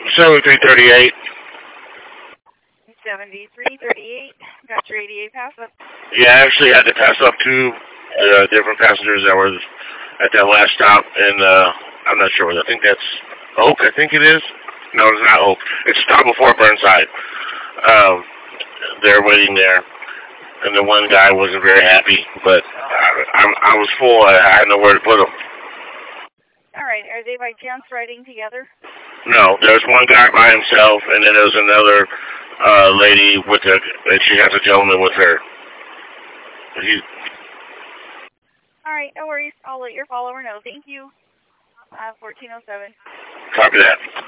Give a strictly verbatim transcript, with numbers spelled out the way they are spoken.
seventy-three thirty-eight. seventy-three thirty-eight. Got your eighty-eight pass up. Yeah, I actually had to pass up two uh, different passengers that were at that last stop, and uh, I'm not sure. I think that's Oak, I think it is. No, it's not Oak. It's a stop before Burnside. Um, they're waiting there, and the one guy wasn't very happy, but I, I, I was full. I, I had nowhere to put him. All right. Are they by chance riding together? No, there's one guy by himself, and then there's another uh, lady with a, and she has a gentleman with her. He, All right. No worries. I'll let your follower know. Thank you. Uh, fourteen oh seven. Copy that.